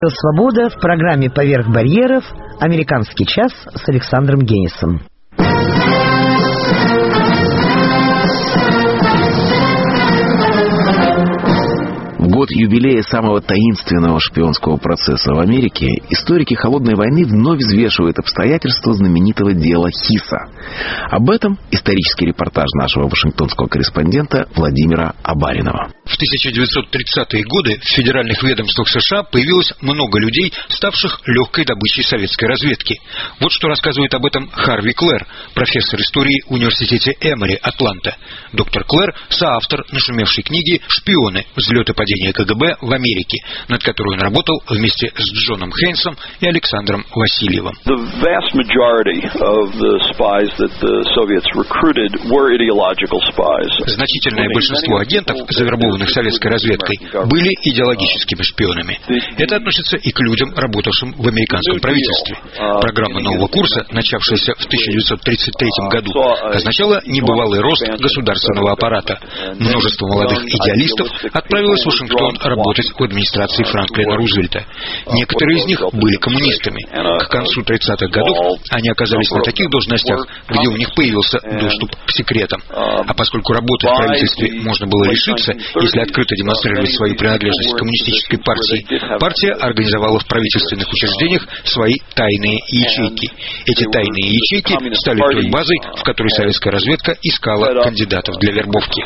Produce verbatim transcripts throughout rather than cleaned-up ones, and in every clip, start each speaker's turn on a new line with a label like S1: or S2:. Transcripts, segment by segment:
S1: Свобода в программе «Поверх барьеров. Американский час» с Александром Генисом.
S2: В год юбилея самого таинственного шпионского процесса в Америке историки холодной войны вновь взвешивают обстоятельства знаменитого дела Хисса. Об этом исторический репортаж нашего вашингтонского корреспондента Владимира Абаринова.
S3: В тысяча девятьсот тридцатые годы в федеральных ведомствах США появилось много людей, ставших легкой добычей советской разведки. Вот что рассказывает об этом Харви Клэр, профессор истории в университете Эмори, Атланта. Доктор Клэр – соавтор нашумевшей книги «Шпионы. Взлет и падение КГБ в Америке», над которой он работал вместе с Джоном Хейнсом и Александром Васильевым. Значительное большинство агентов, завербованных советской разведкой, были идеологическими шпионами. Это относится и к людям, работавшим в американском правительстве. Программа нового курса, начавшаяся в тысяча девятьсот тридцать третьем году, означала небывалый рост государственного аппарата. Множество молодых идеалистов отправилось в Вашингтон работать в администрации Франклина Рузвельта. Некоторые из них были коммунистами. К концу тридцатых годов они оказались на таких должностях, где у них появился доступ к секретам. А поскольку работы в правительстве можно было лишиться, если открыто демонстрировать свою принадлежность к коммунистической партии, партия организовала в правительственных учреждениях свои тайные ячейки. Эти тайные ячейки стали той базой, в которой советская разведка искала кандидатов для вербовки.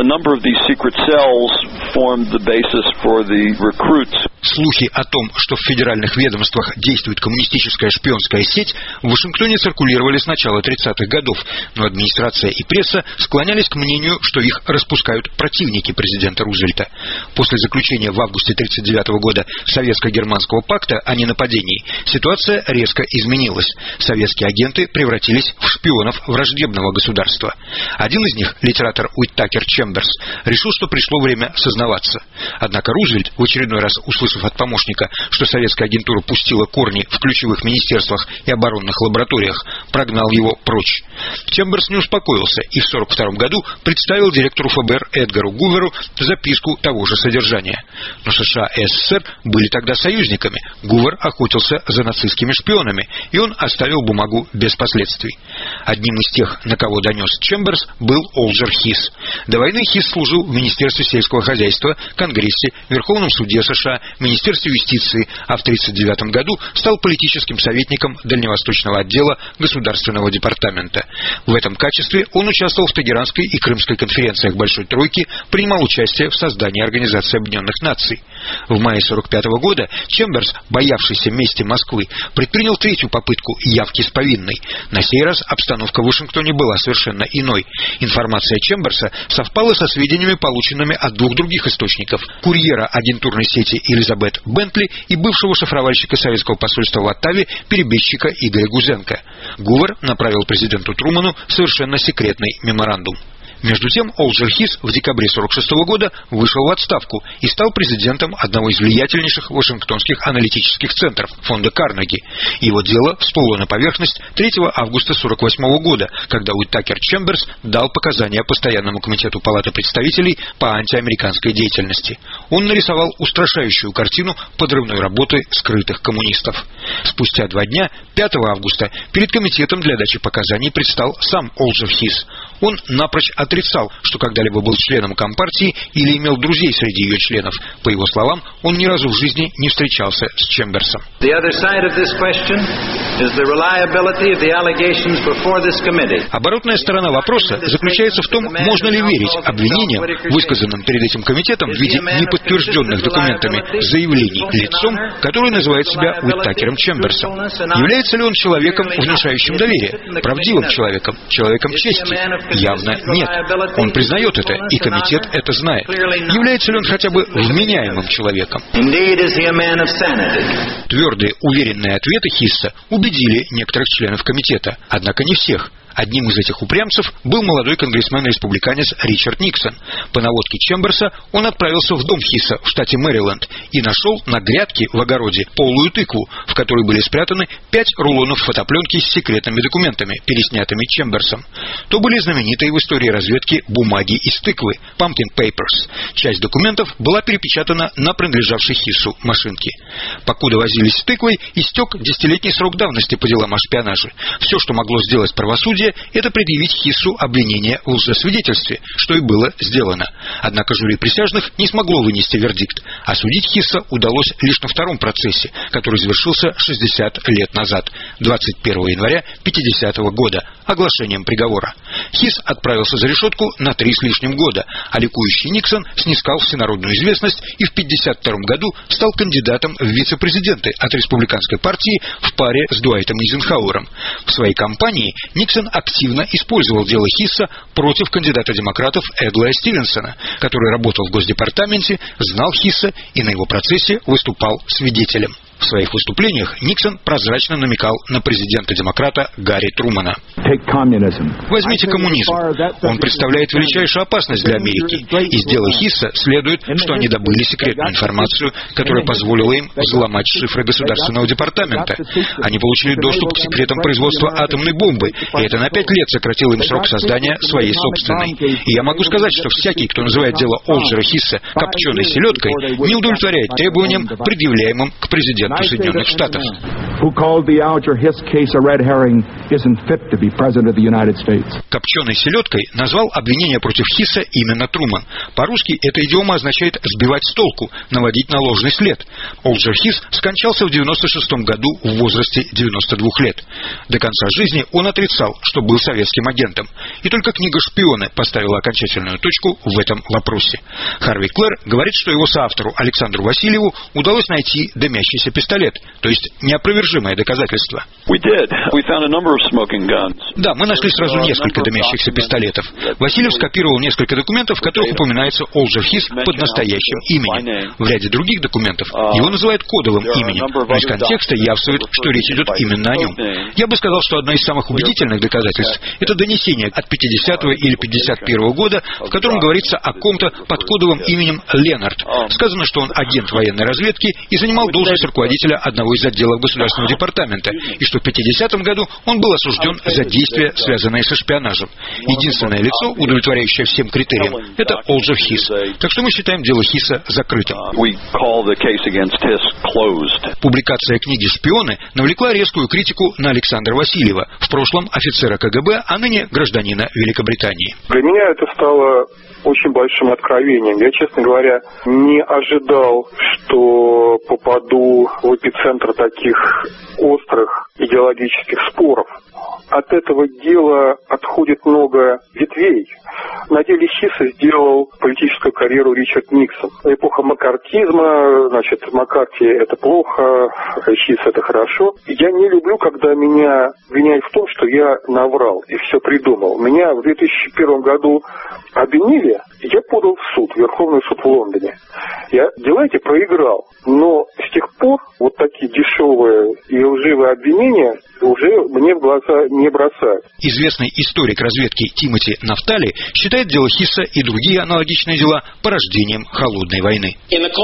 S3: Слухи о том, что в федеральных ведомствах действует коммунистическая шпионская сеть, в Вашингтоне циркулировали с начала тридцатых годов, но администрация и пресса склонялись к мнению, что их распускают противники президента Рузвельта. После заключения в августе тридцать девятого года Советско-германского пакта о ненападении ситуация резко изменилась. Советские агенты превратились в шпионов враждебного государства. Один из них, литератор Уиттакер Чемберс, решил, что пришло время сознаваться. Однако Рузвельт, в очередной раз услышав от помощника, что советская агентура пустила корни в ключевых министерствах и оборонных лабораториях, прогнал его прочь. Чемберс не успокоился и в сорок втором году представил директору ФБР Эдгару Гуверу записку того же содержания. Но США и СССР были тогда союзниками. Гувер охотился за нацистскими шпионами, и он оставил бумагу без последствий. Одним из тех, на кого донес Чемберс, был Олджер Хисс. До войны Хисс служил в Министерстве сельского хозяйства, Конгрессе, Верховном суде США, Министерстве юстиции, а в тридцать девятом году стал политическим советником Дальневосточного отдела Государственного департамента. В этом качестве он участвовал в Тегеранской и Крымской конференциях Большой Тройки, принимал участие в создании Организации Объединенных Наций. В мае сорок пятого года Чемберс, боявшийся мести Москвы, предпринял третью попытку явки с повинной. На сей раз обстановка в Вашингтоне была совершенно иной. Информация Чемберса совпала со сведениями, полученными от двух других источников – курьера агентурной сети Элизабет Бентли и бывшего шифровальщика советского посольства в Оттаве перебежчика Игоря Гузенко. Гувер направил президенту Труману совершенно секретный меморандум. Между тем, Олджер Хисс в декабре сорок шестого года вышел в отставку и стал президентом одного из влиятельнейших вашингтонских аналитических центров – фонда Карнеги. Его дело всплыло на поверхность третьего августа сорок восьмого года, когда Уиттакер Чемберс дал показания Постоянному комитету Палаты представителей по антиамериканской деятельности. Он нарисовал устрашающую картину подрывной работы скрытых коммунистов. Спустя два дня, пятого августа, перед комитетом для дачи показаний предстал сам Олджер Хисс. Он напрочь отрицал, что когда-либо был членом Компартии или имел друзей среди ее членов. По его словам, он ни разу в жизни не встречался с Чемберсом. Оборотная сторона вопроса заключается в том, можно ли верить обвинениям, высказанным перед этим комитетом в виде неподтвержденных документами заявлений лицом, который называет себя Уиттакером Чемберсом. Является ли он человеком, внушающим доверие, правдивым человеком, человеком чести? Явно нет. Он признает это, и комитет это знает. Является ли он хотя бы вменяемым человеком? Твердые, уверенные ответы Хисса убедили некоторых членов комитета, однако не всех. Одним из этих упрямцев был молодой конгрессмен-республиканец Ричард Никсон. По наводке Чемберса он отправился в дом Хисса в штате Мэриленд и нашел на грядке в огороде полую тыкву, в которой были спрятаны пять рулонов фотопленки с секретными документами, переснятыми Чемберсом. То были знаменитые в истории разведки бумаги из тыквы – Pumpkin Papers. Часть документов была перепечатана на принадлежавшей Хиссу машинке. Покуда возились с тыквой, истек десятилетний срок давности по делам о шпионаже. Все, что могло сделать правосудие, это предъявить Хиссу обвинение в лжесвидетельстве, что и было сделано. Однако жюри присяжных не смогло вынести вердикт. Осудить Хисса удалось лишь на втором процессе, который завершился шестьдесят лет назад, двадцать первого января пятидесятого года, оглашением приговора. Хисс отправился за решетку на три с лишним года, а ликующий Никсон снискал всенародную известность и в пятьдесят втором году стал кандидатом в вице-президенты от республиканской партии в паре с Дуайтом Эйзенхауэром. В своей кампании Никсон активно использовал дело Хисса против кандидата демократов Эдлая Стивенсона, который работал в Госдепартаменте, знал Хисса и на его процессе выступал свидетелем. В своих выступлениях Никсон прозрачно намекал на президента-демократа Гарри Трумана. Возьмите коммунизм. Он представляет величайшую опасность для Америки. Из дела Хисса следует, что они добыли секретную информацию, которая позволила им взломать шифры Государственного департамента. Они получили доступ к секретам производства атомной бомбы, и это на пять лет сократило им срок создания своей собственной. И я могу сказать, что всякий, кто называет дело Олджера Хисса копченой селедкой, не удовлетворяет требованиям, предъявляемым к президенту Соединенных Штатов. Копченой селедкой назвал обвинение против Хисса именно Труман. По-русски эта идиома означает «сбивать с толку», «наводить на ложный след». Олджер Хисс скончался в девяносто шестом году в возрасте девяноста двух лет. До конца жизни он отрицал, что был советским агентом. И только книга «Шпионы» поставила окончательную точку в этом вопросе. Харви Клэр говорит, что его соавтору Александру Васильеву удалось найти дымящийся пистолет, то есть неопровержимое доказательство. Да, мы нашли сразу несколько дымящихся пистолетов. Васильев скопировал несколько документов, в которых упоминается Олджер Хисс под настоящим именем. В ряде других документов его называют кодовым именем, но из контекста явствует, что речь идет именно о нем. Я бы сказал, что одно из самых убедительных доказательств – это донесение от пятидесятого или пятьдесят первого года, в котором говорится о ком-то под кодовым именем Ленард. Сказано, что он агент военной разведки и занимал должность руководителя одного из отделов Государственного департамента, и что в пятидесятом году он был осужден за действия, связанные со шпионажем. Единственное лицо, удовлетворяющее всем критериям, это Олджер Хисс. Так что мы считаем дело Хисса закрытым. Публикация книги «Шпионы» навлекла резкую критику на Александра Васильева, в прошлом офицера КГБ, а ныне гражданина Великобритании.
S4: Для меня это стало очень большим откровением. Я, честно говоря, не ожидал, что попаду в эпицентр таких острых идеологических споров. От этого дела отходит много ветвей. На деле Хисса сделал политическую карьеру Ричард Никсон. Эпоха маккартизма, значит, Маккарти это плохо, Хисс это хорошо. Я не люблю, когда меня обвиняют в том, что я наврал и все придумал. Меня в две тысячи первом году обвинили, я подал в суд, в Верховный суд в Лондоне. Я дела эти проиграл, но с тех пор вот такие дешевые и лживые обвинения уже мне в глаза не бросают.
S3: Известный историк разведки Тимоти Нафтали считает дело Хисса и другие аналогичные дела порождением холодной войны.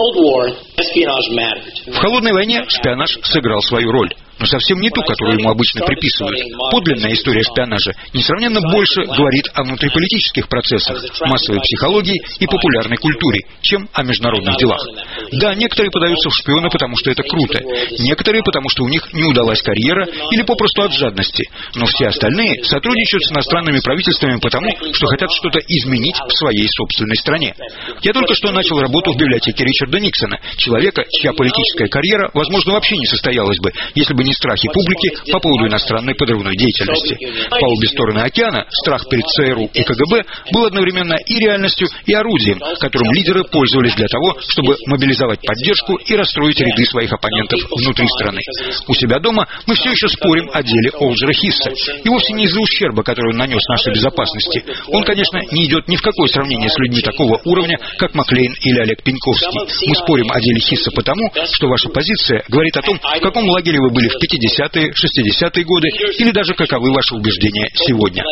S3: В холодной войне шпионаж сыграл свою роль, но совсем не ту, которую ему обычно приписывают. Подлинная история шпионажа несравненно больше говорит о внутриполитических процессах, массовой психологии и популярной культуре, чем о международных делах. Да, некоторые подаются в шпионы, потому что это круто, некоторые, потому что у них не удалась карьера или попросту от жадности, но все остальные сотрудничают с иностранными правительствами потому, что хотят что-то изменить в своей собственной стране. Я только что начал работу в библиотеке Ричарда Никсона, человека, чья политическая карьера, возможно, вообще не состоялась бы, если бы не страхи публики по поводу иностранной подрывной деятельности. По обе стороны океана страх перед ЦРУ и КГБ был одновременно и реальностью, и орудием, которым лидеры пользовались для того, чтобы мобилизовать поддержку и расстроить ряды своих оппонентов внутри страны. У себя дома мы все еще спорим о деле Олджера Хисса. И вовсе не из-за ущерба, который он нанес нашей безопасности. Он, конечно, не идет ни в какое сравнение с людьми такого уровня, как Маклейн или Олег Пеньковский. Мы спорим о деле Хисса потому, что ваша позиция говорит о том, в каком лагере вы были в пятидесятые, шестидесятые годы или даже каковы ваши убеждения сегодня.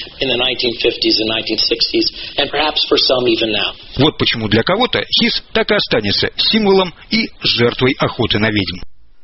S3: Вот почему для кого-то хис так и останется символом и жертвой охоты на ведьм.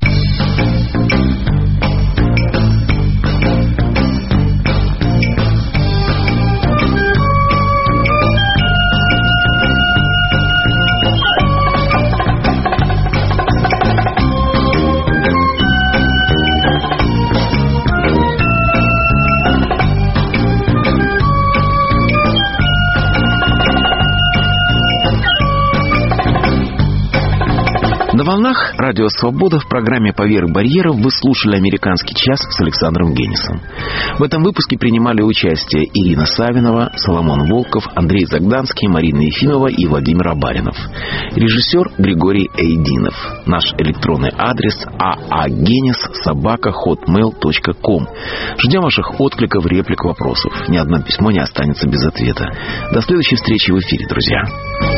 S2: На волнах Радио Свобода в программе «Поверх барьеров» вы слушали «Американский час» с Александром Генисом. В этом выпуске принимали участие Ирина Савинова, Соломон Волков, Андрей Загданский, Марина Ефимова и Владимир Абаринов. Режиссер Григорий Эйдинов. Наш электронный адрес aagenis собака хотмейл точка ком. Ждем ваших откликов, реплик, вопросов. Ни одно письмо не останется без ответа. До следующей встречи в эфире, друзья.